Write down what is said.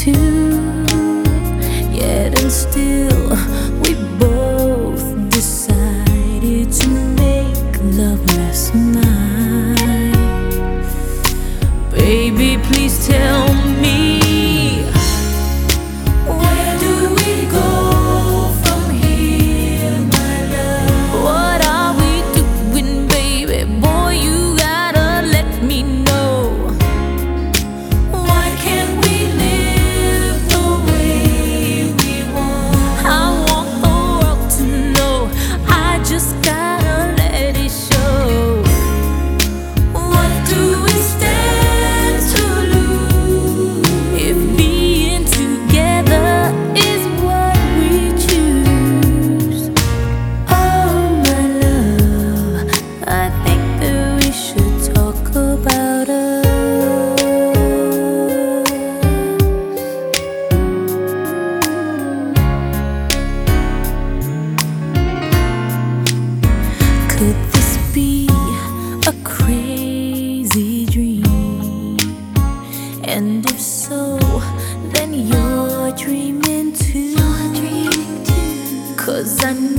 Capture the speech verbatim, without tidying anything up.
too. Yet and still, we both decided to make love last night. Baby, please tell me, where do we go from here, my love? What are we doing, baby? Boy, you gotta let me know. Why can't we live the way we want? I want the world to know. I just gotta let it show. What do we stand to lose if being together is what we choose? Oh, my love, I think that we should talk about us. Could this be a crazy dream? And if so, then you're dreaming too. 'Cause I